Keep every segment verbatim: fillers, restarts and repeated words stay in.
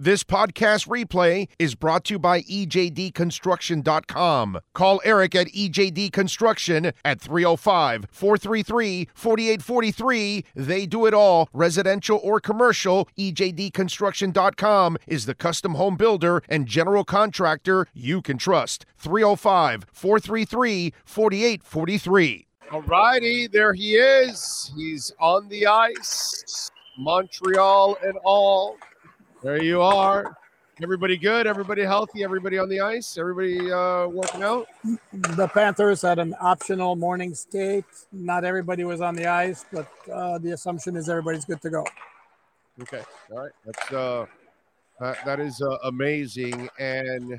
This podcast replay is brought to you by E J D construction dot com. Call Eric at E J D Construction at three oh five, four three three, four eight four three. They do it all, residential or commercial. E J D construction dot com is the custom home builder and general contractor you can trust. three oh five, four three three, four eight four three. All righty, there he is. He's on the ice. Montreal and all. There you are. Everybody good? Everybody healthy? Everybody on the ice? Everybody uh, working out? The Panthers had an optional morning skate. Not everybody was on the ice, but uh, the assumption is everybody's good to go. Okay. All right. That's uh, that, that is uh, amazing. And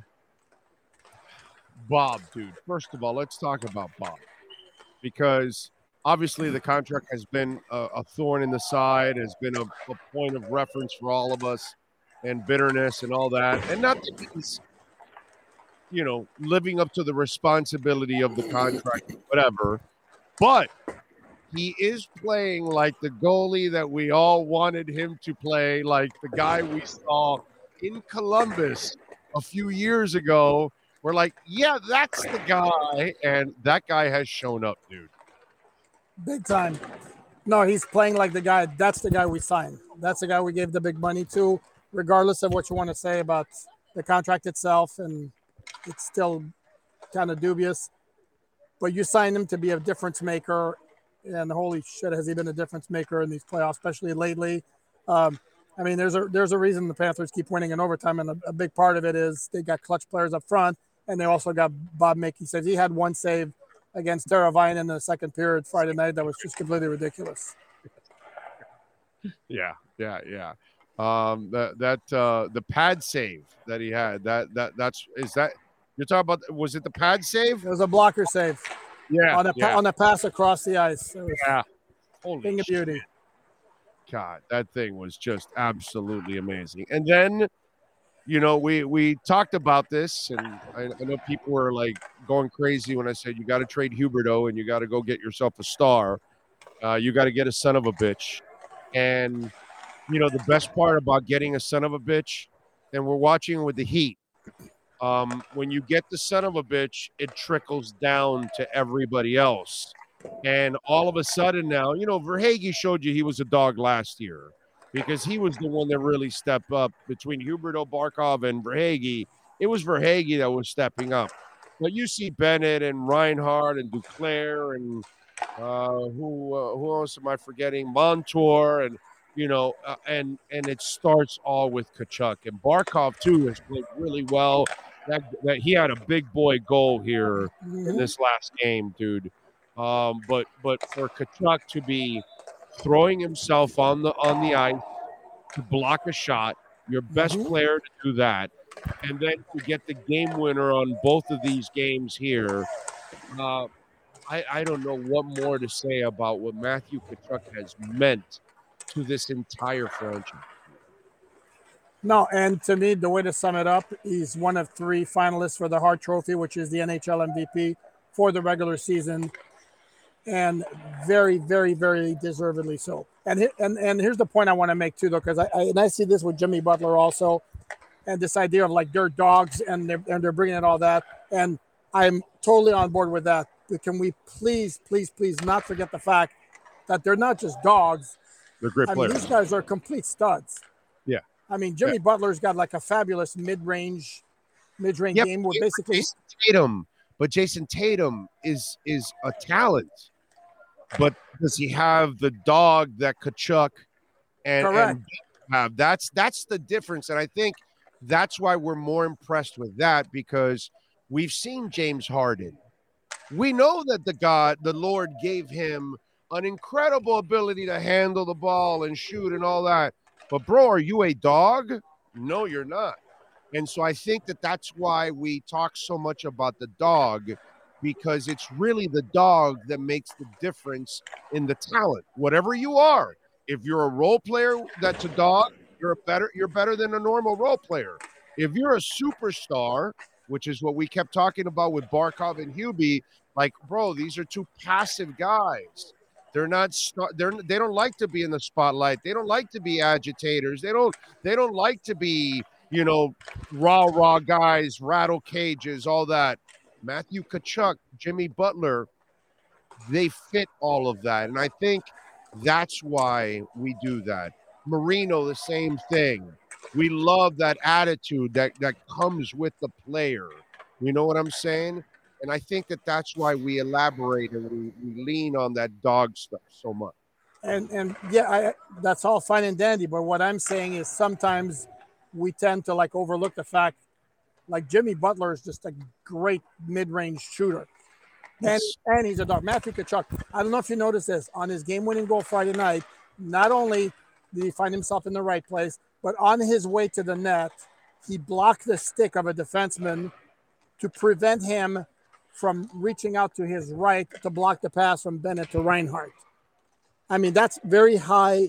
Bob, dude, first of all, let's talk about Bob. Because obviously the contract has been a, a thorn in the side, has been a, a point of reference for all of us. And bitterness and all that. And not that he's, you know, living up to the responsibility of the contract, whatever. But he is playing like the goalie that we all wanted him to play, like the guy we saw in Columbus a few years ago. We're like, yeah, that's the guy. And that guy has shown up, dude. Big time. No, he's playing like the guy. That's the guy we signed. That's the guy we gave the big money to. Regardless of what you want to say about the contract itself, and it's still kind of dubious, but you signed him to be a difference maker, and holy shit, has he been a difference maker in these playoffs, especially lately. Um, I mean, there's a there's a reason the Panthers keep winning in overtime, and a, a big part of it is they got clutch players up front, and they also got Bob making saves. He had one save against Teravainen in the second period Friday night that was just completely ridiculous. Yeah, yeah, yeah. Um, that that uh, the pad save that he had, that that that's is that you're talking about? Was it the pad save? It was a blocker save. Yeah, on a yeah. on a pass across the ice. It was yeah, holy thing of beauty. God, that thing was just absolutely amazing. And then, you know, we we talked about this, and I, I know people were like going crazy when I said you got to trade Huberdeau and you got to go get yourself a star. Uh, you got to get a son of a bitch, and. You know, the best part about getting a son of a bitch, and we're watching with the Heat, um, when you get the son of a bitch, it trickles down to everybody else. And all of a sudden now, you know, Verhaeghe showed you he was a dog last year because he was the one that really stepped up between Huberdeau, Barkov, and Verhaeghe. It was Verhaeghe that was stepping up. But you see Bennett and Reinhardt and Duclair and uh, who uh, who else am I forgetting? Montour and You know, uh, and and it starts all with Tkachuk. And Barkov, too, has played really well. That, that He had a big boy goal here mm-hmm. in this last game, dude. Um, but but for Tkachuk to be throwing himself on the on the ice to block a shot, your best mm-hmm. player to do that, and then to get the game winner on both of these games here, uh, I, I don't know what more to say about what Matthew Tkachuk has meant to this entire franchise. No, and to me, the way to sum it up, he's one of three finalists for the Hart Trophy, which is the N H L M V P for the regular season, and very, very, very deservedly so. And and and here's the point I want to make too, though, because I, I and I see this with Jimmy Butler also, and this idea of like they're dogs and they're and they're bringing in all that, and I'm totally on board with that. But can we please, please, please not forget the fact that they're not just dogs. They're great I players. mean, these guys are complete studs. Yeah. I mean, Jimmy yeah. Butler's got like a fabulous mid-range, mid-range yeah, game where basically Jason Tatum, but Jason Tatum is is a talent. But does he have the dog that Tkachuk and, and have? That's that's the difference, and I think that's why we're more impressed with that because we've seen James Harden. We know that the God, the Lord, gave him an incredible ability to handle the ball and shoot and all that. But, bro, are you a dog? No, you're not. And so I think that that's why we talk so much about the dog because it's really the dog that makes the difference in the talent. Whatever you are, if you're a role player that's a dog, you're a better you're better than a normal role player. If you're a superstar, which is what we kept talking about with Barkov and Hubie, like, bro, these are two passive guys. They're not. They're. They don't like to be in the spotlight. They don't like to be agitators. They don't. They don't like to be, you know, raw, raw guys, rattle cages, all that. Matthew Tkachuk, Jimmy Butler, they fit all of that. And I think that's why we do that. Marino, the same thing. We love that attitude that, that comes with the player. You know what I'm saying? And I think that that's why we elaborate and we, we lean on that dog stuff so much. And and yeah, I, that's all fine and dandy. But what I'm saying is sometimes we tend to like overlook the fact, like Jimmy Butler is just a great mid-range shooter. And, and he's a dog. Matthew Tkachuk, I don't know if you noticed this, on his game-winning goal Friday night, not only did he find himself in the right place, but on his way to the net, he blocked the stick of a defenseman to prevent him from reaching out to his right to block the pass from Bennett to Reinhart. I mean, that's very high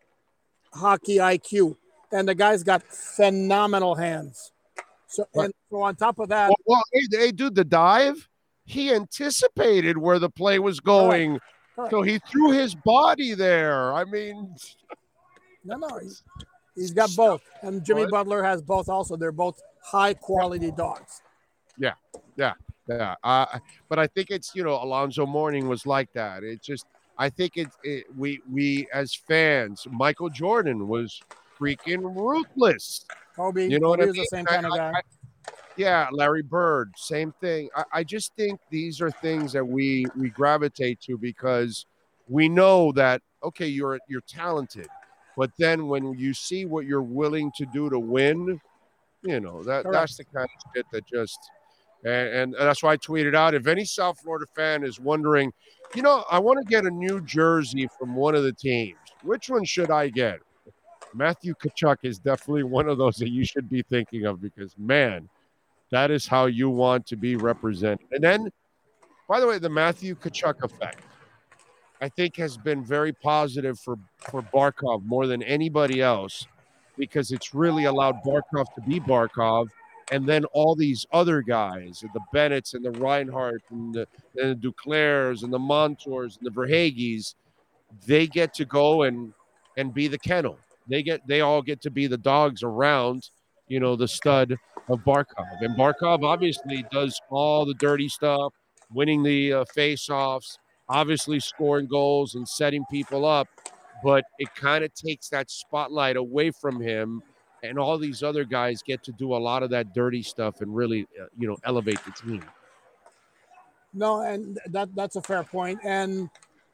hockey I Q. And the guy's got phenomenal hands. So, and so on top of that... Well, well hey, hey, dude, the dive... He anticipated where the play was going, right. Right. So he threw his body there. I mean, no, no, he's, he's got both, and Jimmy what? Butler has both. Also, they're both high quality dogs. Yeah, yeah, yeah. Uh, but I think it's you know Alonzo Mourning was like that. It's just I think it's it, we we as fans, Michael Jordan was freaking ruthless. Kobe, you know Kobe what I is mean? the same kind I, of guy. I, Yeah, Larry Bird, same thing. I, I just think these are things that we we gravitate to because we know that okay, you're you're talented, but then when you see what you're willing to do to win, you know that Correct. That's the kind of shit that just and, and that's why I tweeted out. If any South Florida fan is wondering, you know, I want to get a new jersey from one of the teams. Which one should I get? Matthew Tkachuk is definitely one of those that you should be thinking of because man. That is how you want to be represented. And then, by the way, the Matthew Tkachuk effect, I think, has been very positive for, for Barkov more than anybody else because it's really allowed Barkov to be Barkov. And then all these other guys, the Bennetts and the Reinhart and the, and the Duclairs and the Montours and the Verhaeghes, they get to go and, and be the kennel. They get they all get to be the dogs around, you know, the stud of Barkov. And Barkov obviously does all the dirty stuff, winning the uh, face-offs, obviously scoring goals and setting people up, but it kind of takes that spotlight away from him, and all these other guys get to do a lot of that dirty stuff and really, uh, you know, elevate the team. No, and that that's a fair point. And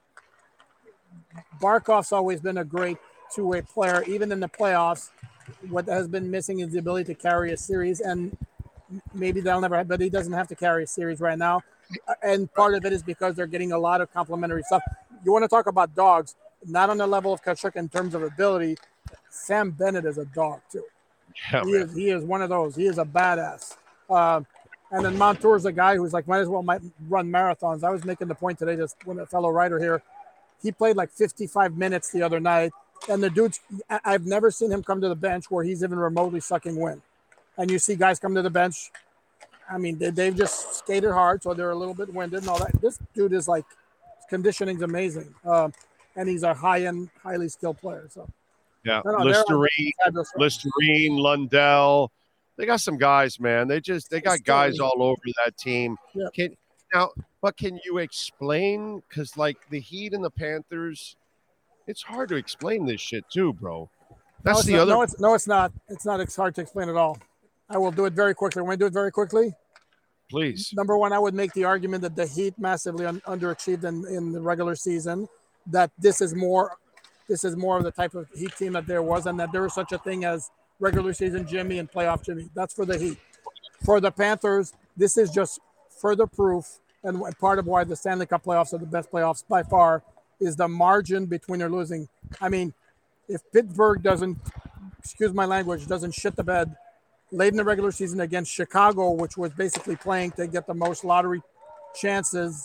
Barkov's always been a great two-way player, even in the playoffs. What has been missing is the ability to carry a series, and maybe they'll never have, but he doesn't have to carry a series right now. And part of it is because they're getting a lot of complimentary stuff. You want to talk about dogs, not on the level of Tkachuk in terms of ability. Sam Bennett is a dog too. Yeah, he man. is. He is one of those. He is a badass. Uh, and then Montour is a guy who's like might as well might run marathons. I was making the point today, just when a fellow writer here, he played like fifty-five minutes the other night. And the dude's, I've never seen him come to the bench where he's even remotely sucking wind. And you see guys come to the bench. I mean, they, they've just skated hard, so they're a little bit winded and all that. This dude is like, conditioning's amazing. Um, and he's a high-end, highly skilled player. So yeah, no, no, Listerine, Listerine, Lundell. They got some guys, man. They just, they got guys all over that team. Yeah. Can, now, but can you explain? Because, like, the Heat and the Panthers – it's hard to explain this shit too, bro. That's no, the not, other. No, it's no, it's not. It's not. It's hard to explain at all. I will do it very quickly. Want to do it very quickly? Please. Number one, I would make the argument that the Heat massively un- underachieved in, in the regular season. That this is more, this is more of the type of Heat team that there was, and that there was such a thing as regular season Jimmy and playoff Jimmy. That's for the Heat. For the Panthers, this is just further proof, and part of why the Stanley Cup playoffs are the best playoffs by far. Is the margin between their losing. I mean, if Pittsburgh doesn't, excuse my language, doesn't shit the bed late in the regular season against Chicago, which was basically playing to get the most lottery chances,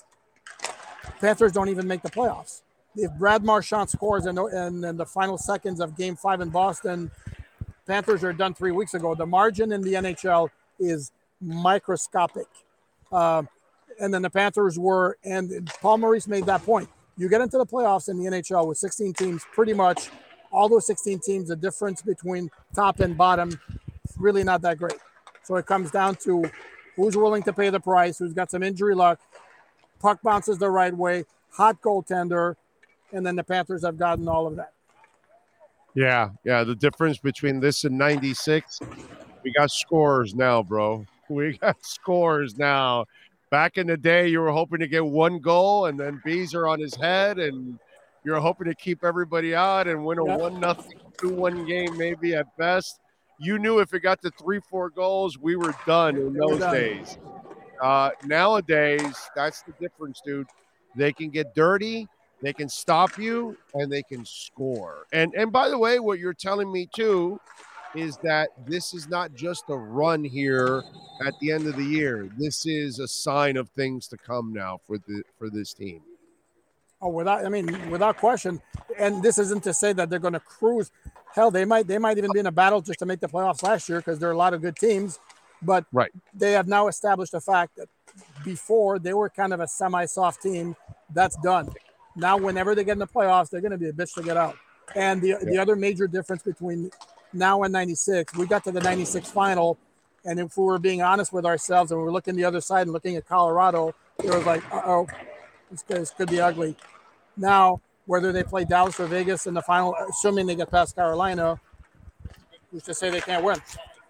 Panthers don't even make the playoffs. If Brad Marchand scores in the, in, in the final seconds of game five in Boston, Panthers are done three weeks ago. The margin in the N H L is microscopic. Uh, and then the Panthers were, and Paul Maurice made that point. You get into the playoffs in the N H L with sixteen teams, pretty much all those sixteen teams, the difference between top and bottom, really not that great. So it comes down to who's willing to pay the price, who's got some injury luck, puck bounces the right way, hot goaltender, and then the Panthers have gotten all of that. Yeah, yeah. The difference between this and ninety-six, we got scores now, bro. We got scores now. Back in the day, you were hoping to get one goal, and then bees are on his head, and you're hoping to keep everybody out and win a Yep. one nothing, two one game maybe at best. You knew if it got to three, four goals, we were done in We were those done. days. Uh, nowadays, that's the difference, dude. They can get dirty, they can stop you, and they can score. And and by the way, what you're telling me too is that this is not just a run here at the end of the year. This is a sign of things to come now for the for this team. Oh, without I mean, without question. And this isn't to say that they're going to cruise. Hell, they might they might even be in a battle just to make the playoffs last year because there are a lot of good teams. But Right. they have now established the fact that before they were kind of a semi-soft team. That's done. Now, whenever they get in the playoffs, they're going to be a bitch to get out. And the the other major difference between now and ninety-six, we got to the ninety-six final, and if we were being honest with ourselves and we were looking the other side and looking at Colorado, it was like, uh-oh, this, this could be ugly. Now, whether they play Dallas or Vegas in the final, assuming they get past Carolina, who's to say they can't win?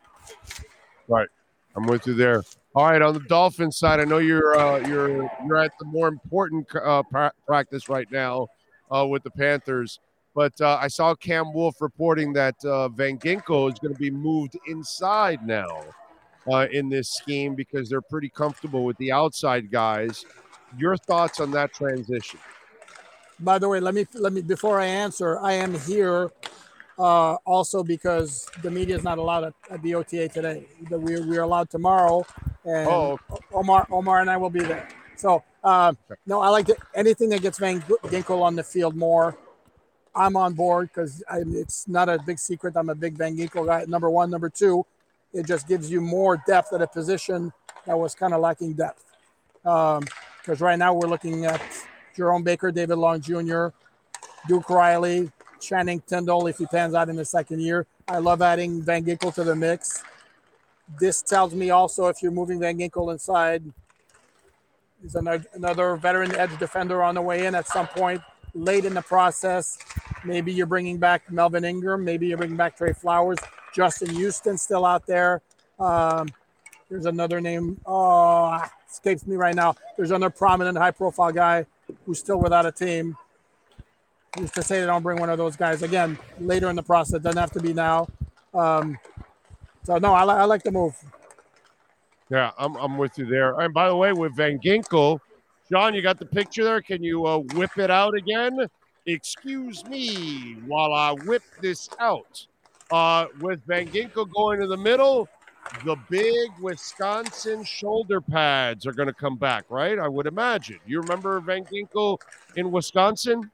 Right. I'm with you there. All right, on the Dolphins side, I know you're uh, you're you're at the more important uh, pra- practice right now uh, with the Panthers, but uh, I saw Cam Wolf reporting that uh, Van Ginkel is going to be moved inside now uh, in this scheme because they're pretty comfortable with the outside guys. Your thoughts on that transition? By the way, let me let me before I answer, I am here uh, also because the media is not allowed at, at the O T A today. The- We're we're allowed tomorrow, and Oh, Omar Omar and I will be there. So uh, no, I like to, anything that gets Van Ginkel on the field more. I'm on board because it's not a big secret. I'm a big Van Ginkel guy. Number one, number two, it just gives you more depth at a position that was kind of lacking depth. Because right now we're looking at Jerome Baker, David Long Junior, Duke Riley, Channing Tindall if he pans out in the second year. I love adding Van Ginkel to the mix. This tells me also if you're moving Van Ginkel inside, there's another, another veteran edge defender on the way in at some point late in the process. Maybe you're bringing back Melvin Ingram. Maybe you're bringing back Trey Flowers. Justin Houston still out there. Um, there's another name. Oh, escapes me right now. There's another prominent high-profile guy who's still without a team. Who's to say they don't bring one of those guys again later in the process? Doesn't have to be now. Um, so no, I, li- I like the move. yeah, I'm I'm with you there. And by the way, with Van Ginkel, John, you got the picture there? Can you uh, whip it out again? Excuse me while I whip this out. Uh, with Van Ginkel going to the middle, the big Wisconsin shoulder pads are going to come back, right? I would imagine. You remember Van Ginkel in Wisconsin?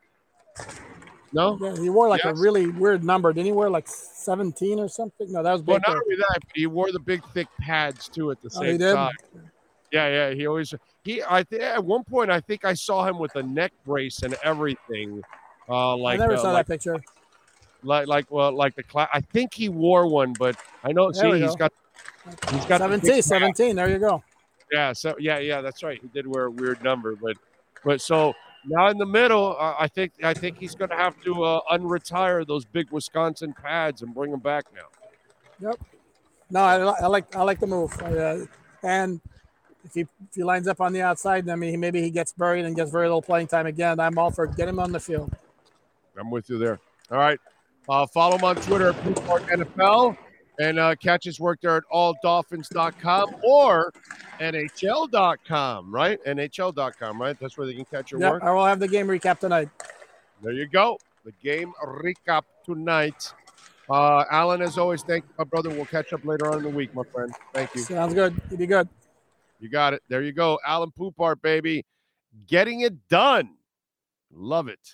No? Yeah, he wore like Yes. a really weird number. Didn't he wear like seventeen or something? No, that was Well, Baker. not only that, but he wore the big thick pads too at the Oh, he same did? time. Yeah, yeah. He always he. I th- at one point I think I saw him with a neck brace and everything. Uh, like I never uh, saw like, that picture. like like well like the class. I think he wore one, but I know. There we see, he's go. got he's got the big seventeen, pads. seventeen. There you go. Yeah. So yeah, yeah. That's right. He did wear a weird number, but but so now in the middle, uh, I think I think he's going to have to uh, unretire those big Wisconsin pads and bring them back now. Yep. No, I, li- I like I like the move. Uh, and if he if he lines up on the outside, I mean, maybe he gets buried and gets very little playing time again. I'm all for get him on the field. I'm with you there. All right. Uh, follow him on Twitter at Blue Park N F L and uh, catch his work there at all dolphins dot com or N H L dot com, right? N H L dot com, right? That's where they can catch your Yeah, work. I will have the game recap tonight. There you go. The game recap tonight. Uh, Alan, as always, thank you, my brother. We'll catch up later on in the week, my friend. Thank you. Sounds good. You be good. You got it. There you go. Alan Poupart, baby. Getting it done. Love it.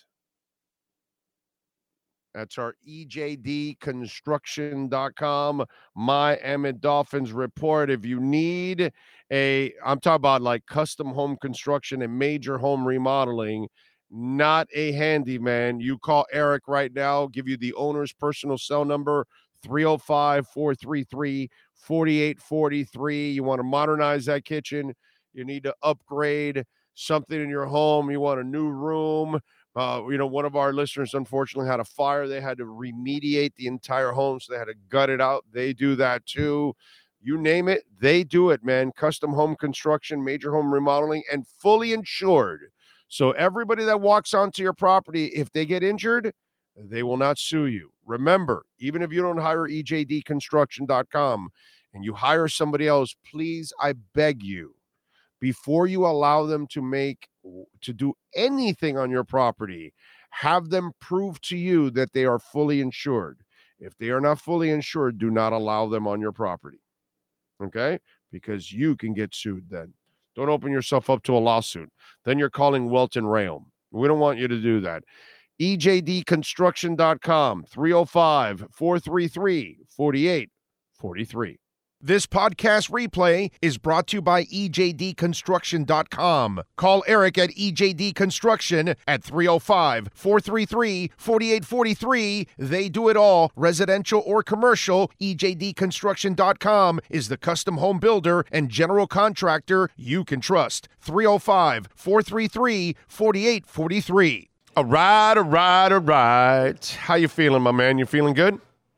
That's our E J D construction dot com Miami Dolphins report. If you need a, I'm talking about like custom home construction and major home remodeling, not a handyman. You call Eric right now, give you the owner's personal cell number, three oh five, four three three, four eight four three. You want to modernize that kitchen. You need to upgrade something in your home. You want a new room. Uh, you know, one of our listeners, unfortunately, had a fire. They had to remediate the entire home, so they had to gut it out. They do that too. You name it, they do it, man. Custom home construction, major home remodeling, and fully insured. So everybody that walks onto your property, if they get injured, they will not sue you. Remember, even if you don't hire E J D construction dot com and you hire somebody else, please, I beg you, before you allow them to make, to do anything on your property, have them prove to you that they are fully insured. If they are not fully insured, do not allow them on your property. Okay? Because you can get sued then. Don't open yourself up to a lawsuit. Then you're calling Welton Rayom. We don't want you to do that. E J D construction dot com, three oh five, four three three, four eight four three. This podcast replay is brought to you by E J D construction dot com. Call Eric at E J D Construction at three oh five, four three three, four eight four three. They do it all, residential or commercial. E J D construction dot com is the custom home builder and general contractor you can trust. three oh five, four three three, four eight four three. All right, all right, all right. How you feeling, my man? You feeling good?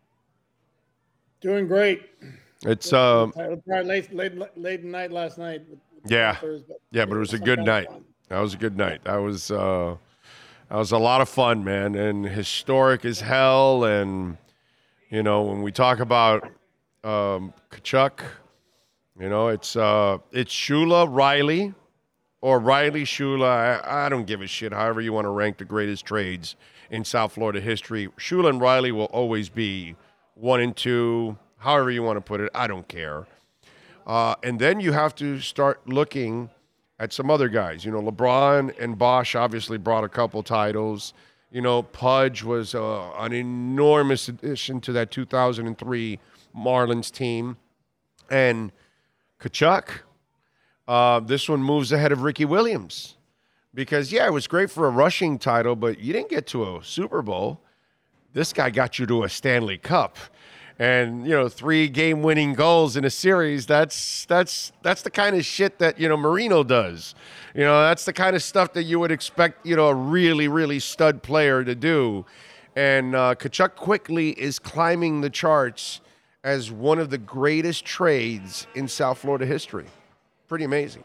Doing great. It's um uh, late, late, late night last night. With, with yeah, Panthers, but yeah, but it was a good night. That was a good night. That was uh, that was a lot of fun, man, and historic as hell. And you know, when we talk about um, Tkachuk, you know, it's uh, it's Shula Riley or Riley Shula. I, I don't give a shit. However you want to rank the greatest trades in South Florida history, Shula and Riley will always be one and two. However you want to put it, I don't care. Uh, and then you have to start looking at some other guys. You know, LeBron and Bosch obviously brought a couple titles. You know, Pudge was uh, an enormous addition to that two thousand three Marlins team. And Tkachuk, uh, this one moves ahead of Ricky Williams. Because, yeah, it was great for a rushing title, but you didn't get to a Super Bowl. This guy got you to a Stanley Cup. And, you know, three game-winning goals in a series, that's that's that's the kind of shit that, you know, Marino does. You know, that's the kind of stuff that you would expect, you know, a really, really stud player to do. And uh, Tkachuk quickly is climbing the charts as one of the greatest trades in South Florida history. Pretty amazing.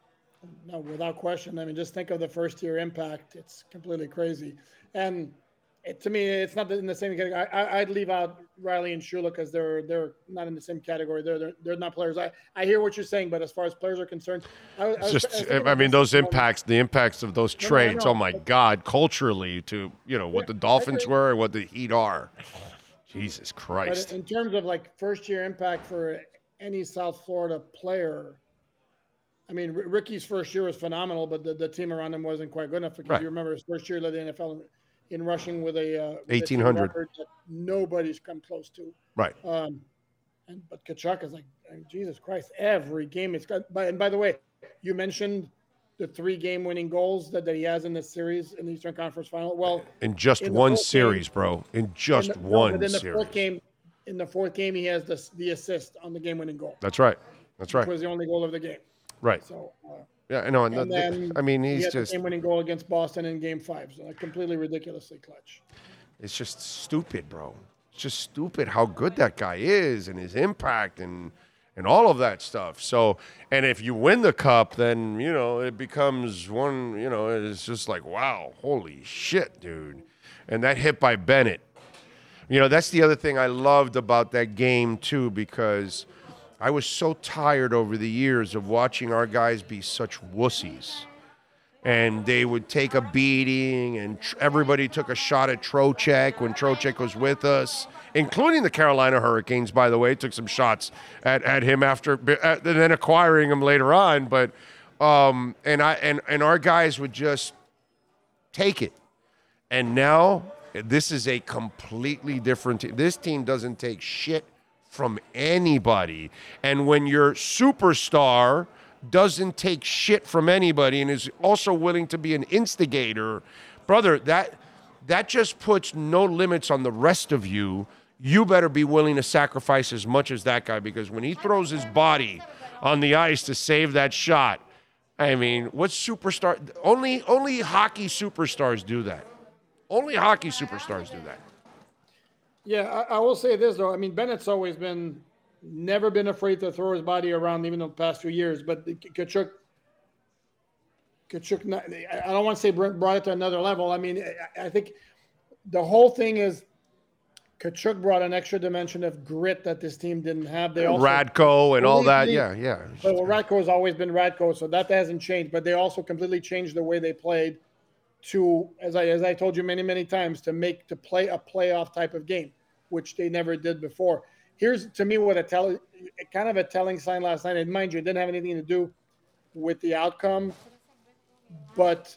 No, without question. I mean, just think of the first-year impact. It's completely crazy. And it, to me, it's not in the same category. I, I, I'd leave out Riley and Shula because they're they're not in the same category. They're, they're they're not players. I, I hear what you're saying, but as far as players are concerned, I, I was, just I, was I mean those impacts, the impacts of those No, no, trades. no. Oh my God, culturally to you know what Yeah, the Dolphins I agree. were and what the Heat are. Jesus But Christ. in terms of like first-year impact for any South Florida player, I mean, R- Ricky's first year was phenomenal, but the, the team around him wasn't quite good enough because Right. you remember his first year led the N F L in, in rushing with a uh, with a team eighteen hundred. record that nobody's come close to. Right. Um, and but Tkachuk is like, I mean, Jesus Christ, every game it's got. By, and by the way, you mentioned the three game-winning goals that, that he has in this series in the Eastern Conference Final. Well, In just in the one fourth series, game- bro. In just in the, no, one but in the series. fourth game, in the fourth game, he has the the assist on the game-winning goal. That's right. That's Which right. was the only goal of the game. Right. So. Uh, Yeah, I know. And And the- then I mean, he he's had just the game-winning goal against Boston in Game Five, so like completely ridiculously clutch. it's just stupid, bro. It's just stupid how good that guy is and his impact and and all of that stuff. So, and if you win the cup, then, you know, it becomes one, you know, it's just like, wow, holy shit, dude. And that hit by Bennett. You know, that's the other thing I loved about that game, too, because I was so tired over the years of watching our guys be such wussies. And they would take a beating, and tr- everybody took a shot at Trocheck when Trocheck was with us, including the Carolina Hurricanes, by the way, took some shots at, at him after, and then acquiring him later on. But, um, and I and, and our guys would just take it. And now this is a completely different team. This team doesn't take shit from anybody. And when your superstar doesn't take shit from anybody and is also willing to be an instigator, brother, that that just puts no limits on the rest of you. you better be willing to sacrifice as much as that guy, because when he throws his body on the ice to save that shot, I mean, what superstar? Only only hockey superstars do that. Only hockey superstars do that. Yeah, I, I will say this though. I mean, Bennett's always been never been afraid to throw his body around, even the past few years. But Tkachuk, Tkachuk, I don't want to say brought it to another level. I mean, I think the whole thing is Tkachuk brought an extra dimension of grit that this team didn't have. They also Radko and all that, yeah, yeah. But well, Radko has always been Radko, so that hasn't changed. But they also completely changed the way they played to, as I as I told you many many times, to make to play a playoff type of game, which they never did before. Here's to me what a tell kind of a telling sign last night. And mind you, it didn't have anything to do with the outcome, but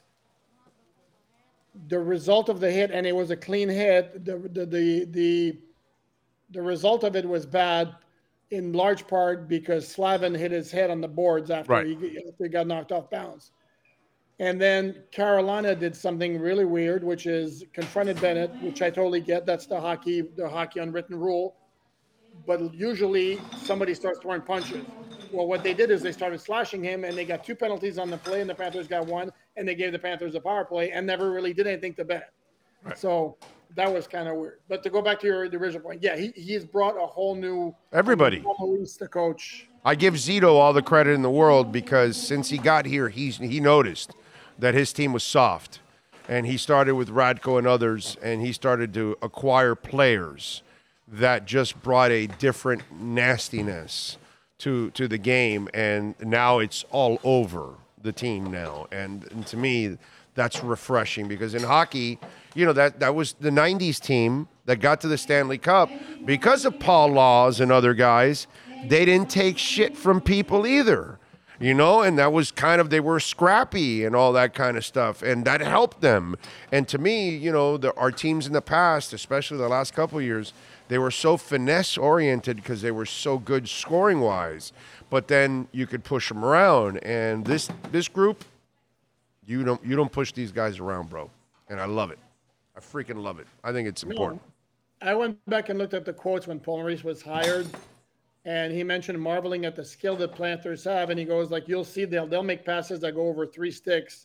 the result of the hit, and it was a clean hit. The the the the, the result of it was bad, in large part because Slavin hit his head on the boards after, right. he, after he got knocked off balance. And then Carolina did something really weird, which is confronted Bennett, which I totally get. That's the hockey the hockey unwritten rule. But usually somebody starts throwing punches. Well, what they did is they started slashing him, and they got two penalties on the play, and the Panthers got one, and they gave the Panthers a power play and never really did anything to Bennett. Right. So that was kind of weird. But to go back to your the original point, yeah, he he's brought a whole new everybody. Maurice, the coach. I give Zito all the credit in the world, because since he got here, he's he noticed that his team was soft, and he started with Radko and others, and he started to acquire players that just brought a different nastiness to to the game, and now it's all over the team now. And, and to me, that's refreshing, because in hockey, you know, that, that was the nineties team that got to the Stanley Cup because of Paul Laws and other guys. They didn't take shit from people either, you know, and that was kind of, they were scrappy and all that kind of stuff, and that helped them. And to me, you know, the, our teams in the past, especially the last couple of years, they were so finesse-oriented because they were so good scoring-wise. But then you could push them around. And this this group, you don't you don't push these guys around, bro. And I love it. I freaking love it. I think it's important. No, I went back and looked at the quotes when Paul Maurice was hired, and he mentioned marveling at the skill that Panthers have. And he goes, like, you'll see they'll they'll make passes that go over three sticks.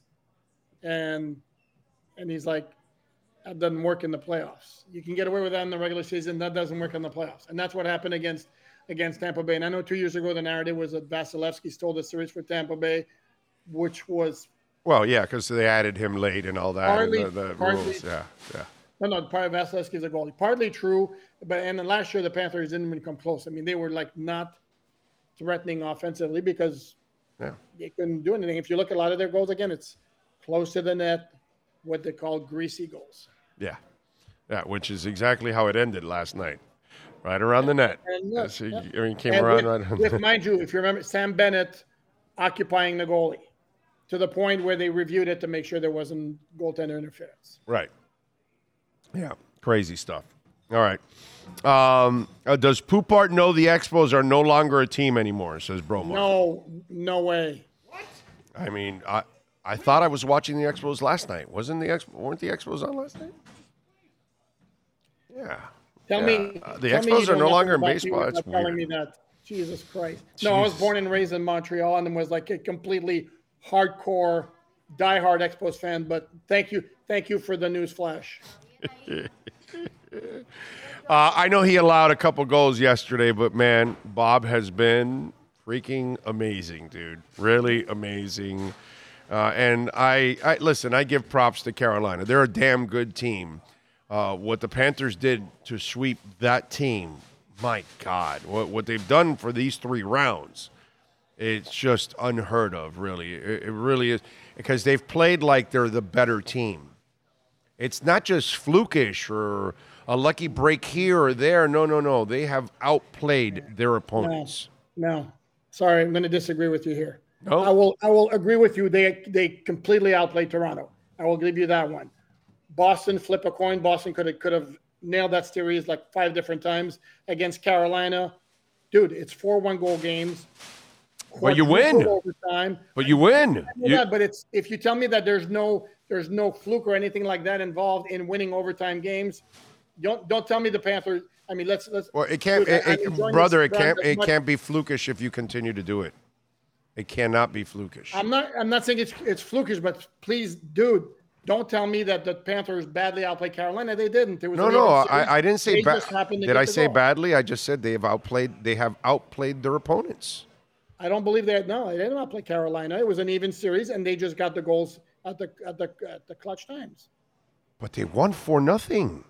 And and he's like, that doesn't work in the playoffs. You can get away with that in the regular season. That doesn't work in the playoffs. And that's what happened against against Tampa Bay. And I know two years ago the narrative was that Vasilevsky stole the series for Tampa Bay, which was well, yeah, because they added him late and all that. Partly, and the, the partly, rules. Yeah, yeah. No, no, part of Vasilevsky's a goalie. Partly true, but and then last year the Panthers didn't even come close. I mean, they were like not threatening offensively because yeah. they couldn't do anything. If you look at a lot of their goals again, it's close to the net, what they call greasy goals. Yeah, yeah, which is exactly how it ended last night, right around the net. And, uh, so yeah. he, he came and around with, right. with, mind you, if you remember, Sam Bennett occupying the goalie to the point where they reviewed it to make sure there wasn't goaltender interference. Right. Yeah, crazy stuff. All right. Um, uh, does Poupart know the Expos are no longer a team anymore? Says Bromo. No, no way. What? I mean, I. I thought I was watching the Expos last night. Wasn't the Expos? Weren't the Expos on last night? Yeah. Tell yeah. me. Uh, the tell Expos me are no longer in baseball. That's telling weird. me that. Jesus Christ. Jeez. No, I was born and raised in Montreal and was like a completely hardcore, diehard Expos fan. But thank you, thank you for the news flash. uh, I know he allowed a couple goals yesterday, but man, Bob has been freaking amazing, dude. Really amazing. Uh, and I, I listen. I give props to Carolina. They're a damn good team. Uh, what the Panthers did to sweep that team, my God! What what they've done for these three rounds, it's just unheard of. Really, it, it really is, because they've played like they're the better team. It's not just flukish or a lucky break here or there. No, no, no. They have outplayed their opponents. No, no. Sorry, I'm going to disagree with you here. No? I will I will agree with you. They they completely outplayed Toronto. I will give you that one. Boston flip a coin. Boston could have could have nailed that series like five different times against Carolina. Dude, it's four one goal games. But you win. Overtime. But you win. You... That, but it's if you tell me that there's no there's no fluke or anything like that involved in winning overtime games, Don't don't tell me the Panthers. I mean, let's let's. Well, it can't, dude, it, it, brother. It can't. It can't be flukish if you continue to do it. It cannot be flukish. I'm not. I'm not saying it's it's flukish, but please, dude, don't tell me that the Panthers badly outplayed Carolina. They didn't. It was no, no. I, I didn't say badly. Did I say goal. badly? I just said they have outplayed. They have outplayed their opponents. I don't believe that. No, they didn't outplay Carolina. It was an even series, and they just got the goals at the at the at the clutch times. But they won for nothing.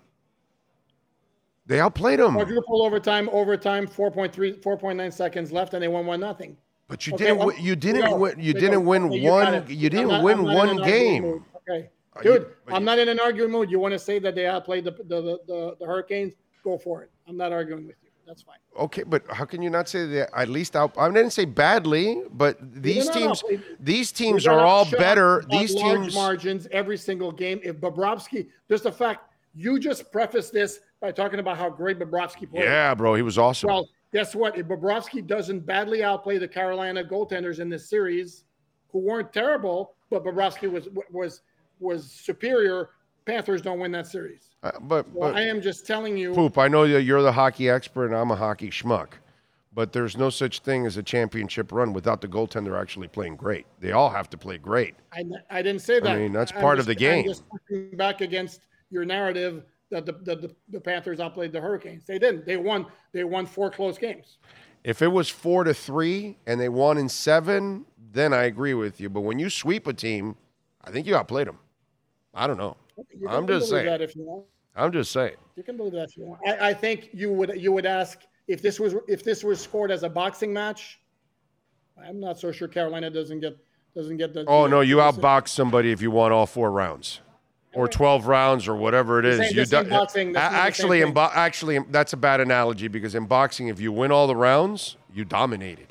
They outplayed them. Quadruple overtime, overtime, four point three, four point nine seconds left, and they won one nothing. But you okay, didn't. Well, you didn't. No, win, you didn't win okay, you one. You didn't not, win one game. Okay, dude, you, I'm not in an arguing mood. You want to say that they outplayed the the, the the the Hurricanes? Go for it. I'm not arguing with you. That's fine. Okay, but how can you not say that at least out? I didn't say badly, but these teams, these teams are all better. These large teams margins every single game. If Bobrovsky, just the fact you just prefaced this by talking about how great Bobrovsky played. Yeah, bro, he was awesome. Well, guess what? If Bobrovsky doesn't badly outplay the Carolina goaltenders in this series, who weren't terrible, but Bobrovsky was was was superior, Panthers don't win that series. Uh, but, so but I am just telling you. Poop, I know you're the hockey expert and I'm a hockey schmuck, but there's no such thing as a championship run without the goaltender actually playing great. They all have to play great. I, I didn't say that. I mean, that's part just, of the game. I'm just pushing back against your narrative that the, the, the, the Panthers outplayed the Hurricanes. They didn't. They won. They won four close games. If it was four to three and they won in seven, then I agree with you. But when you sweep a team, I think you outplayed them. I don't know. I'm just saying. That if you want. I'm just saying. You can believe that if you want. I, I think you would you would ask if this was if this was scored as a boxing match. I'm not so sure Carolina doesn't get doesn't get the. Oh the, no, you the, outbox somebody if you won all four rounds, or twelve rounds, or whatever it is. Same, you do, boxing, actually in bo- actually that's a bad analogy because in boxing, if you win all the rounds, you dominated.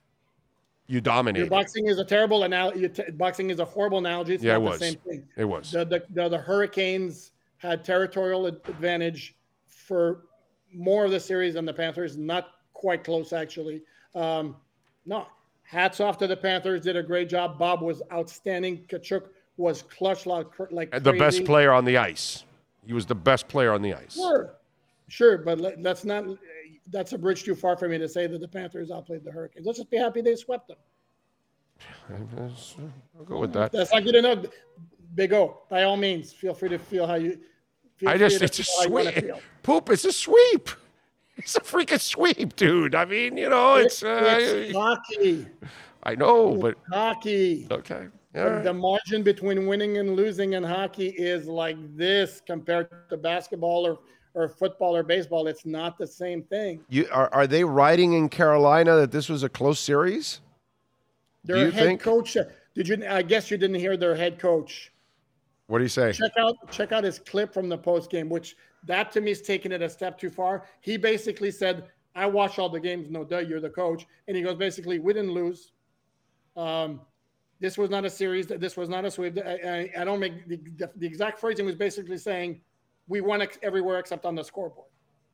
You dominated. Your boxing is a terrible analogy. T- boxing is a horrible analogy. It's yeah, not it was. the same thing. It was. The, the, the, the Hurricanes had territorial advantage for more of the series than the Panthers. Not quite close, actually. Um, no. Hats off to the Panthers. Did a great job. Bob was outstanding. Kachuk was clutch like crazy. The best player on the ice. He was the best player on the ice. Sure. Sure, but let, let's not – that's a bridge too far for me to say that the Panthers outplayed the Hurricanes. Let's just be happy they swept them. I'll go with that. That's not good enough. Big O, by all means, feel free to feel how you feel. I just – it's a sweep. Poop, it's a sweep. It's a freaking sweep, dude. I mean, you know, it's, it's, uh, it's hockey. I know, it's but hockey. Okay. The, right. the margin between winning and losing in hockey is like this compared to basketball or, or football or baseball. It's not the same thing. You are, are they writing in Carolina that this was a close series? Their do you head think? coach. Did you? I guess you didn't hear their head coach. What do you say? Check out check out his clip from the post game, which that to me is taking it a step too far. He basically said, "I watch all the games. No duh, you're the coach." And he goes, basically, we didn't lose. Um, this was not a series. This was not a sweep. I, I, I don't make the, the, the exact phrasing was basically saying, we won ex- everywhere except on the scoreboard.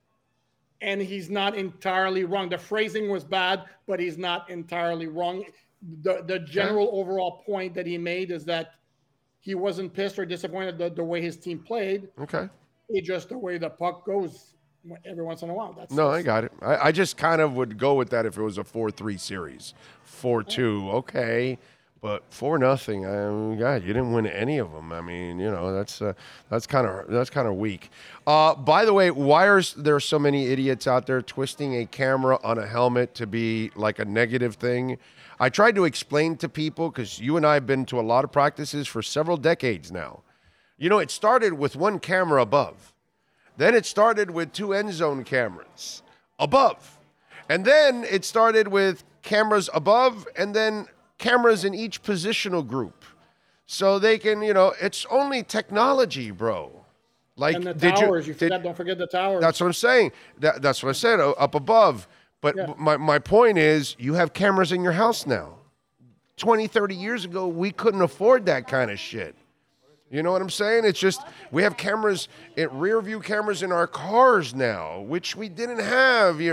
And he's not entirely wrong. The phrasing was bad, but he's not entirely wrong. The the general okay. overall point that he made is that he wasn't pissed or disappointed the, the way his team played. Okay. It's just the way the puck goes every once in a while. That's No, that's, I got it. I, I just kind of would go with that if it was a four three series. four two, okay. But four nothing, I mean, God, you didn't win any of them. I mean, you know, that's uh, that's kind of that's kind of weak. Uh, by the way, why are there so many idiots out there twisting a camera on a helmet to be like a negative thing? I tried to explain to people because you and I have been to a lot of practices for several decades now. You know, it started with one camera above. Then it started with two end zone cameras above. And then it started with cameras above and then cameras in each positional group. So they can, you know, it's only technology, bro. Like, and the did towers, you, you forgot, did, don't forget the towers. That's what I'm saying. That, that's what I said, up above. But yeah. my, my point is, you have cameras in your house now. twenty, thirty years ago, we couldn't afford that kind of shit. You know what I'm saying? It's just, we have cameras, rear view cameras in our cars now, which we didn't have. You're,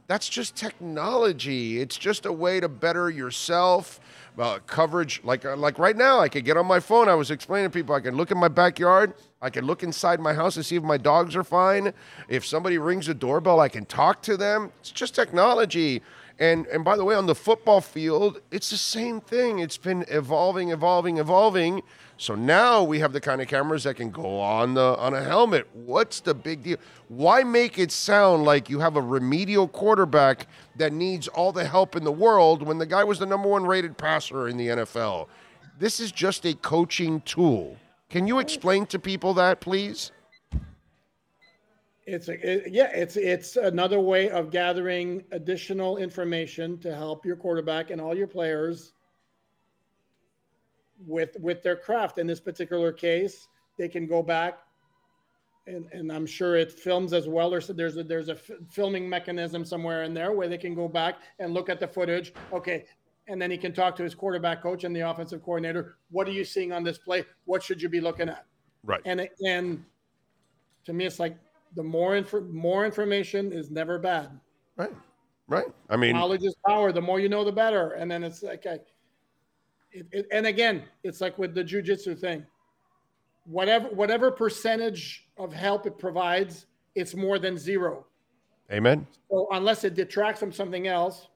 That's just technology. It's just a way to better yourself. Uh, coverage, like uh, like right now, I could get on my phone. I was explaining to people, I can look in my backyard. I can look inside my house and see if my dogs are fine. If somebody rings the doorbell, I can talk to them. It's just technology. And and by the way, on the football field, it's the same thing. It's been evolving, evolving, evolving. So now we have the kind of cameras that can go on the on a helmet. What's the big deal? Why make it sound like you have a remedial quarterback that needs all the help in the world when the guy was the number one rated passer in the N F L? This is just a coaching tool. Can you explain to people that, please? It's a, it, yeah, it's it's another way of gathering additional information to help your quarterback and all your players with with their craft. In this particular case, they can go back, and, and I'm sure it films as well. Or so there's a, there's a f- filming mechanism somewhere in there where they can go back and look at the footage. Okay, and then he can talk to his quarterback coach and the offensive coordinator. What are you seeing on this play? What should you be looking at? Right. And and to me, it's like, the more info, more information is never bad. Right, right. I mean, knowledge is power. The more you know, the better. And then it's like, I, it, it, and again, it's like with the jujitsu thing. Whatever, whatever percentage of help it provides, it's more than zero. Amen. So unless it detracts from something else,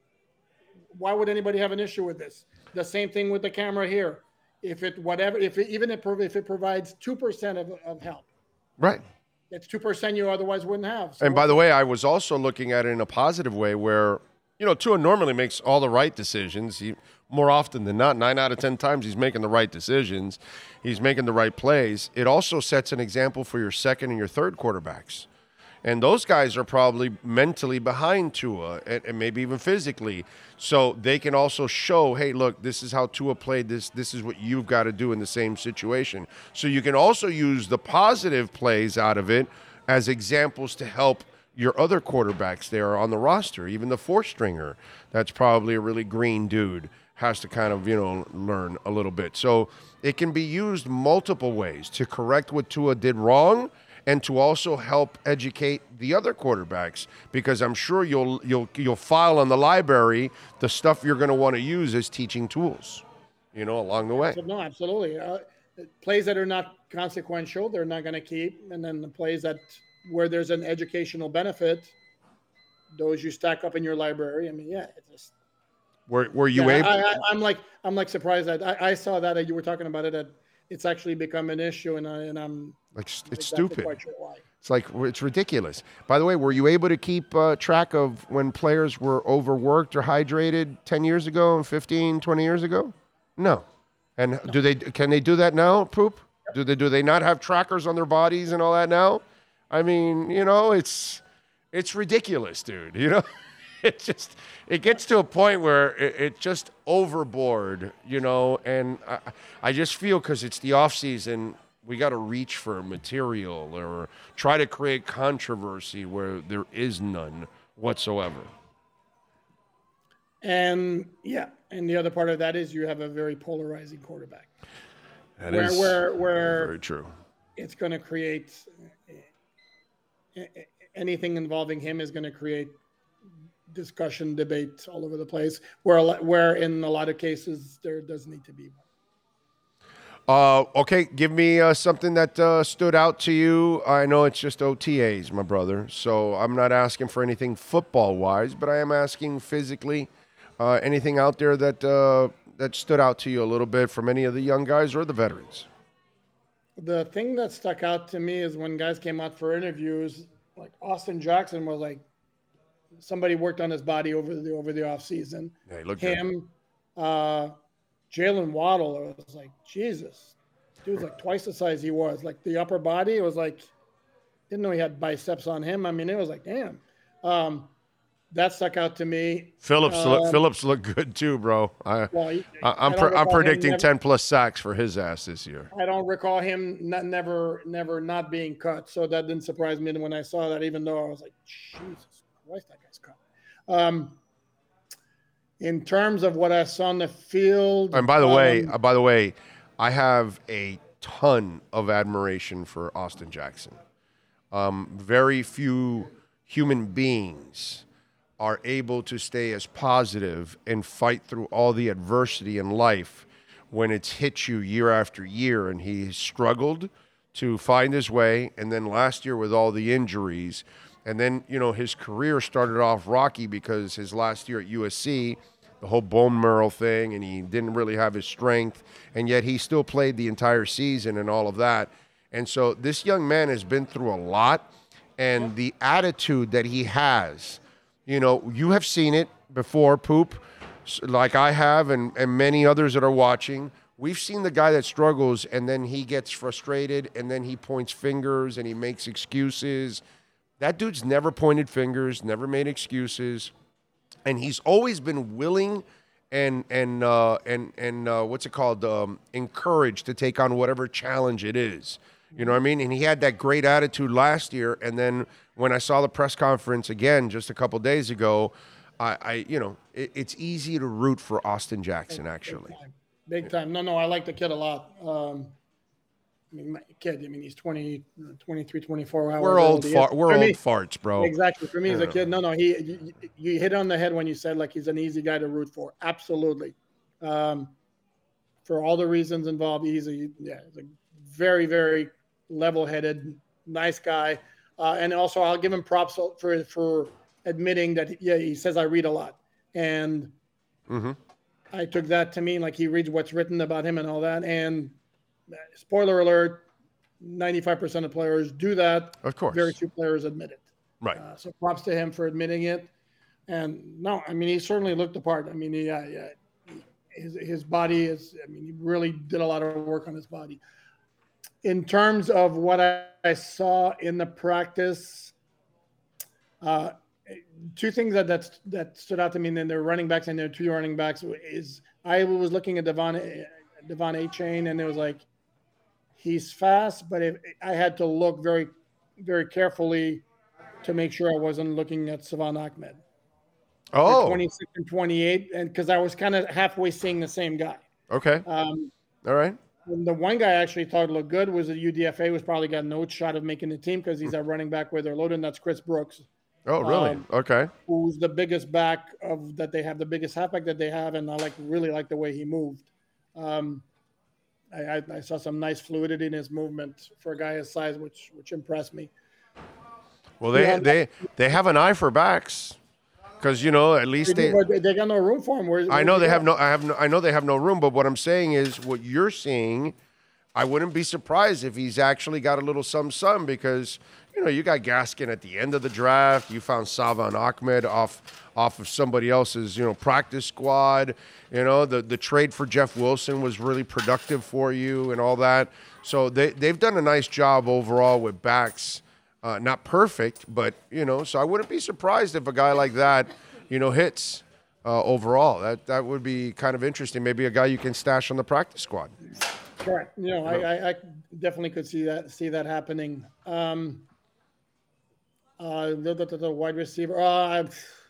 why would anybody have an issue with this? The same thing with the camera here. If it whatever, if it, even if, if it provides two percent of, of help, right. It's two percent you otherwise wouldn't have. So and by the way, I was also looking at it in a positive way where, you know, Tua normally makes all the right decisions. He, more often than not, nine out of ten times, he's making the right decisions. He's making the right plays. It also sets an example for your second and your third quarterbacks. And those guys are probably mentally behind Tua and, and maybe even physically. So they can also show, hey, look, this is how Tua played this. This is what you've got to do in the same situation. So you can also use the positive plays out of it as examples to help your other quarterbacks there on the roster. Even the four-stringer, that's probably a really green dude, has to kind of, you know, learn a little bit. So it can be used multiple ways to correct what Tua did wrong and to also help educate the other quarterbacks, because I'm sure you'll you'll you'll file on the library the stuff you're going to want to use as teaching tools, you know, along the way. No, absolutely. Uh, plays that are not consequential, they're not going to keep, and then the plays that where there's an educational benefit, those you stack up in your library. I mean, yeah, it's just. Were Were you yeah, able? I, I, I'm like I'm like surprised that I, I saw that you were talking about it. That it's actually become an issue, and I, and I'm. Like, it's exactly stupid. Quite sure why. It's like, it's ridiculous. By the way, were you able to keep uh, track of when players were overworked or hydrated ten years ago and fifteen, twenty years ago? No. And no. do they, can they do that now, Poop? Yep. Do they, do they not have trackers on their bodies and all that now? I mean, you know, it's, it's ridiculous, dude. You know, it just, it gets to a point where it, it just overboard, you know, and I, I just feel, because it's the off season, we got to reach for material or try to create controversy where there is none whatsoever. And yeah, and the other part of that is you have a very polarizing quarterback. That where, is where, where very true. It's going to create anything involving him is going to create discussion, debate all over the place. Where, where in a lot of cases there does need to be one. Uh, okay, give me uh, something that uh, stood out to you. I know it's just O T As, my brother, so I'm not asking for anything football-wise, but I am asking physically. Uh, anything out there that uh, that stood out to you a little bit from any of the young guys or the veterans? The thing that stuck out to me is when guys came out for interviews, like Austin Jackson was like, somebody worked on his body over the over the off season. Yeah, he looked Him, uh, Jalen Waddle, it was like, Jesus, dude's like twice the size he was. Like the upper body, it was like, didn't know he had biceps on him. I mean, it was like, damn. Um, that stuck out to me. Phillips, um, look, Phillips looked good too, bro. I, well, he, I, I'm I pre- I'm predicting never, ten plus sacks for his ass this year. I don't recall him not, never, never not being cut. So that didn't surprise me when I saw that, even though I was like, Jesus Christ, that guy's cut. Um, in terms of what I saw on the field. And by the um, way, uh, by the way, I have a ton of admiration for Austin Jackson. Um, very few human beings are able to stay as positive and fight through all the adversity in life when it's hit you year after year. And he struggled to find his way. And then last year with all the injuries, and then, you know, his career started off rocky because his last year at U S C, the whole bone marrow thing, and he didn't really have his strength, and yet he still played the entire season and all of that. And so this young man has been through a lot, and the attitude that he has, you know, you have seen it before, Poop, like I have, and, and many others that are watching. We've seen the guy that struggles, and then he gets frustrated, and then he points fingers, and he makes excuses. That dude's never pointed fingers, never made excuses, and he's always been willing and and uh, and and uh, what's it called? Um, encouraged to take on whatever challenge it is. You know what I mean? And he had that great attitude last year, and then when I saw the press conference again just a couple days ago, I, I you know, it, it's easy to root for Austin Jackson, actually. Big time. Big time. No, no, I like the kid a lot. Um, I mean, my kid, I mean, he's twenty, twenty-three, twenty-four. We're old, far, we're old me, farts, bro. Exactly. For me, he's a kid. No, no, he, you, you hit on the head when you said, like, he's an easy guy to root for. Absolutely. Um, for all the reasons involved, he's a, yeah, he's a very, very level-headed, nice guy. Uh, and also, I'll give him props for for admitting that, yeah, he says I read a lot. And mm-hmm. I took that to mean like he reads what's written about him and all that. And spoiler alert, ninety-five percent of players do that. Of course. Very few players admit it. Right. Uh, so props to him for admitting it. And no, I mean, he certainly looked the part. I mean, he, uh, yeah, his, his body is, I mean, he really did a lot of work on his body. In terms of what I, I saw in the practice, uh, two things that that's, that stood out to me, and then their running backs and their two running backs is I was looking at Devon, Devon A-Chain, and it was like, he's fast, but if, I had to look very, very carefully to make sure I wasn't looking at Salvon Ahmed. Oh, twenty-six and twenty-eight, and because I was kind of halfway seeing the same guy. Okay. Um, All right. And the one guy I actually thought looked good was a U D F A, was probably got no shot of making the team because he's at running back where they're loaded, and that's Chris Brooks. Oh, really? Um, okay. Who's the biggest back of that they have, the biggest halfback that they have, and I like really like the way he moved. Um, I, I, I saw some nice fluidity in his movement for a guy his size, which which impressed me. Well, they Yeah. they they have an eye for backs, because you know at least They, they. do, but they got no room for him. Where's, I where's know he they go? have no. I have no. I know they have no room. But what I'm saying is, what you're seeing, I wouldn't be surprised if he's actually got a little some some because you know you got Gaskin at the end of the draft. You found Salvon Ahmed off off of somebody else's you know practice squad. You know the the trade for Jeff Wilson was really productive for you and all that. So they they've done a nice job overall with backs. Uh, not perfect, but you know. So I wouldn't be surprised if a guy like that, you know, hits uh, overall. That that would be kind of interesting. Maybe a guy you can stash on the practice squad. Correct. You know, I, I, I definitely could see that see that happening. Um, uh, the, the, the wide receiver. Uh, I,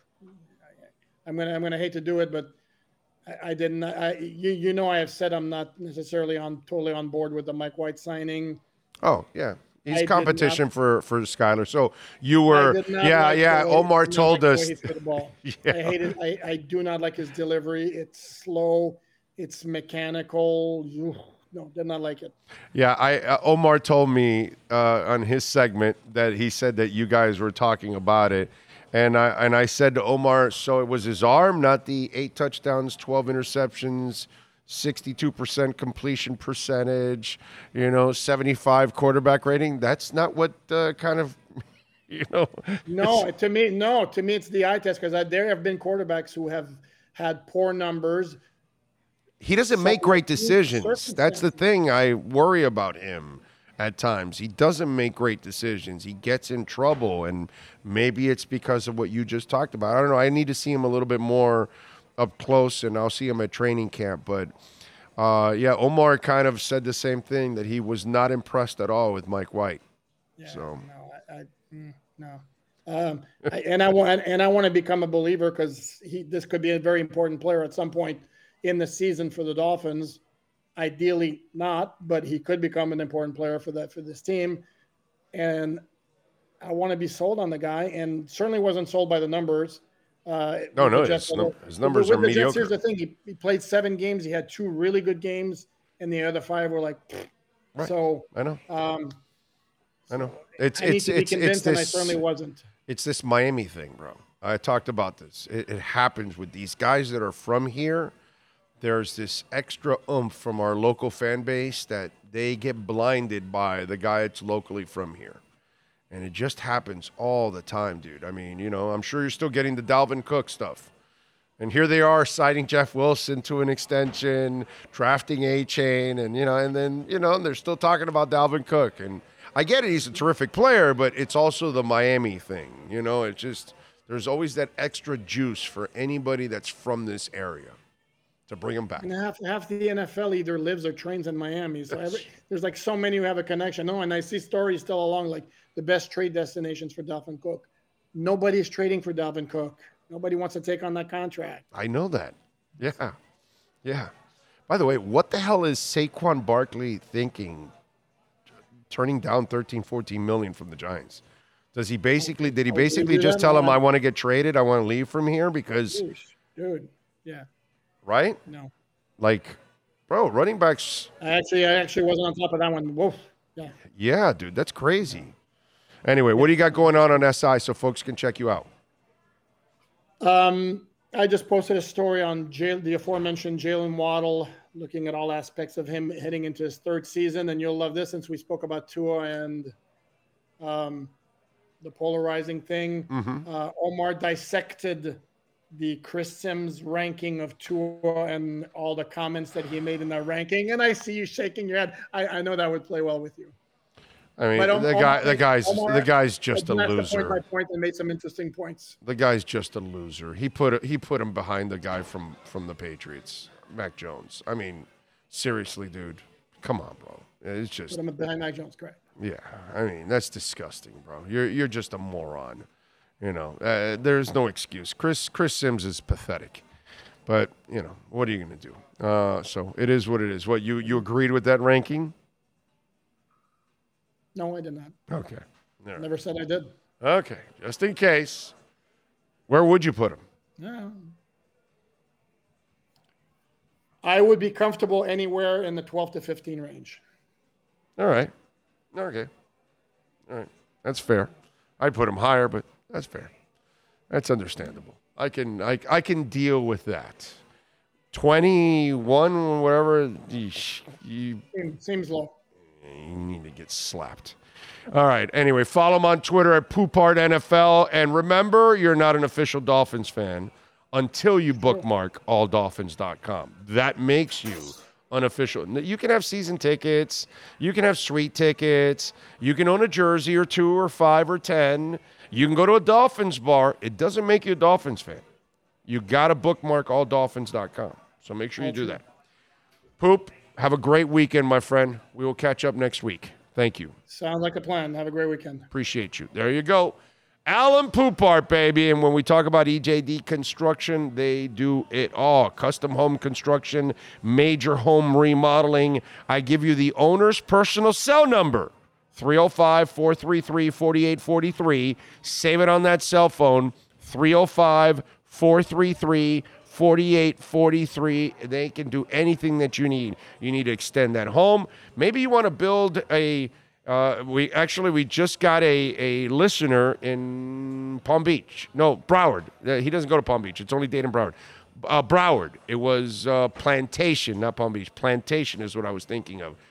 I'm gonna I'm gonna hate to do it, but I, I didn't. I you you know I have said I'm not necessarily on totally on board with the Mike White signing. Oh yeah. He's I competition not, for, for Skyler. So you were, yeah, like yeah. way, Omar told like us. yeah. I hate it. I, I do not like his delivery. It's slow. It's mechanical. No, did not like it. Yeah, I uh, Omar told me uh, on his segment that he said that you guys were talking about it, and I and I said to Omar, so it was his arm, not the eight touchdowns, twelve interceptions, sixty-two percent completion percentage, you know, seventy-five quarterback rating. That's not what uh, kind of, you know. No, to me, no, to me, it's the eye test because there have been quarterbacks who have had poor numbers. He doesn't make great decisions. That's the thing I worry about him at times. He doesn't make great decisions. He gets in trouble, and maybe it's because of what you just talked about. I don't know. I need to see him a little bit more up close, and I'll see him at training camp. But, uh, yeah, Omar kind of said the same thing, that he was not impressed at all with Mike White. Yeah, so. no, I, I, no. Um, I, and I want and I want to become a believer because he this could be a very important player at some point in the season for the Dolphins. Ideally not, but he could become an important player for that for this team. And I want to be sold on the guy, and certainly wasn't sold by the numbers. Uh, No, with the no, Jets. his, num- Although- his numbers with are the Jets, mediocre. here's the thing: he, he played seven games. He had two really good games, and the other five were like. Right. So I know. um, I know. It's I need it's to be it's it's convinced, and I this. certainly wasn't. It's this Miami thing, bro. I talked about this. It, it happens with these guys that are from here. There's this extra oomph from our local fan base that they get blinded by the guy that's locally from here. And it just happens all the time, dude. I mean, you know, I'm sure you're still getting the Dalvin Cook stuff. And here they are citing Jeff Wilson to an extension, drafting A-Chain, and, you know, and then, you know, they're still talking about Dalvin Cook. And I get it, he's a terrific player, but it's also the Miami thing. You know, it's just, there's always that extra juice for anybody that's from this area to bring them back. And half half the N F L either lives or trains in Miami. So every, there's like so many who have a connection. No, and I see stories still along like the best trade destinations for Dalvin Cook. Nobody's trading for Dalvin Cook. Nobody wants to take on that contract. I know that. Yeah. Yeah. By the way, what the hell is Saquon Barkley thinking turning down thirteen, fourteen million from the Giants? Does he basically, did he basically just tell him, I want to get traded, I want to leave from here because, dude, yeah. Right? No. Like, bro, running backs. I actually, I actually wasn't on top of that one. Woof. Yeah. Yeah, dude, that's crazy. Anyway, what do you got going on on S I so folks can check you out? Um, I just posted a story on Jay, the aforementioned Jalen Waddle, looking at all aspects of him heading into his third season. And you'll love this since we spoke about Tua and um, the polarizing thing. Mm-hmm. Uh, Omar dissected the Chris Sims ranking of Tua and all the comments that he made in that ranking. And I see you shaking your head. I, I know that would play well with you. I mean, But the Omar- guy, the guy's, Omar- the guy's just a That's the loser. point by point and made some interesting points. The guy's just a loser. He put he put him behind the guy from from the Patriots, Mac Jones. I mean, seriously, dude, come on, bro. It's just Put him behind Mac Jones, correct? yeah. I mean, that's disgusting, bro. You're you're just a moron. You know, uh, there's no excuse. Chris Chris Sims is pathetic, but you know what are you gonna do? Uh, so it is what it is. What you you agreed with that ranking? No, I did not. Okay. All right. Never said I did. Okay, just in case. Where would you put him? Yeah. I would be comfortable anywhere in the twelve to fifteen range. All right. Okay. All right. That's fair. I'd put him higher, but that's fair. That's understandable. I can I, I can deal with that. twenty-one, whatever, you, you, Seems, seems low. you need to get slapped. All right. Anyway, follow him on Twitter at Poupart N F L. And remember, you're not an official Dolphins fan until you bookmark all dolphins dot com. That makes you unofficial. You can have season tickets. You can have suite tickets. You can own a jersey or two or five or ten. You can go to a Dolphins bar. It doesn't make you a Dolphins fan. You got to bookmark all dolphins dot com. So make sure you do that. Poop, have a great weekend, my friend. We will catch up next week. Thank you. Sounds like a plan. Have a great weekend. Appreciate you. There you go. Alan Poupart, baby. And when we talk about E J D Construction, they do it all. Custom home construction, major home remodeling. I give you the owner's personal cell number, three oh five, four three three, four eight four three. Save it on that cell phone, three oh five, four three three, four eight four three. They can do anything that you need. You need to extend that home. Maybe you want to build a Uh, we actually we just got a, a listener in Palm Beach. No, Broward. Uh, he doesn't go to Palm Beach. It's only Dade and Broward. Uh, Broward. It was uh, Plantation, not Palm Beach. Plantation is what I was thinking of.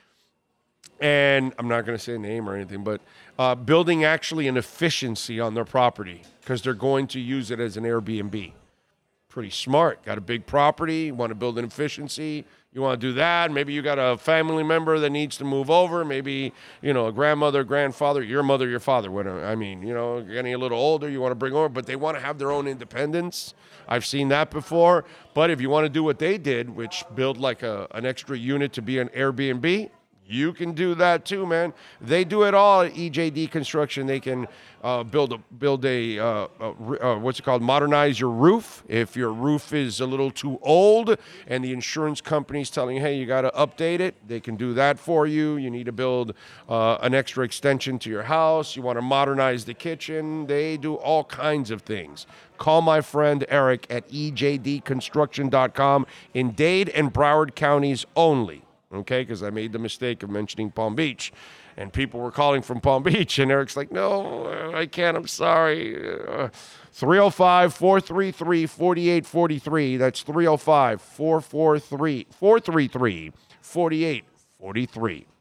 And I'm not going to say a name or anything, but uh, building actually an efficiency on their property because they're going to use it as an Airbnb. Pretty smart. Got a big property. You want to build an efficiency. You want to do that. Maybe you got a family member that needs to move over. Maybe, you know, a grandmother, grandfather, your mother, your father. Whatever. I mean, you know, getting a little older, you want to bring over, but they want to have their own independence. I've seen that before. But if you want to do what they did, which build like a, an extra unit to be an Airbnb, You can do that too, man. They do it all at E J D Construction. They can uh, build a build a, uh, a uh, what's it called? Modernize your roof. If your roof is a little too old and the insurance company's telling you, hey, you got to update it, they can do that for you. You need to build uh, an extra extension to your house. You want to modernize the kitchen. They do all kinds of things. Call my friend Eric at E J D construction dot com in Dade and Broward counties only. Okay, because I made the mistake of mentioning Palm Beach, and people were calling from Palm Beach, and Eric's like, no, I can't, I'm sorry. Uh, three oh five, four three three, four eight four three. That's three oh five, four four three, four three three, four eight four three.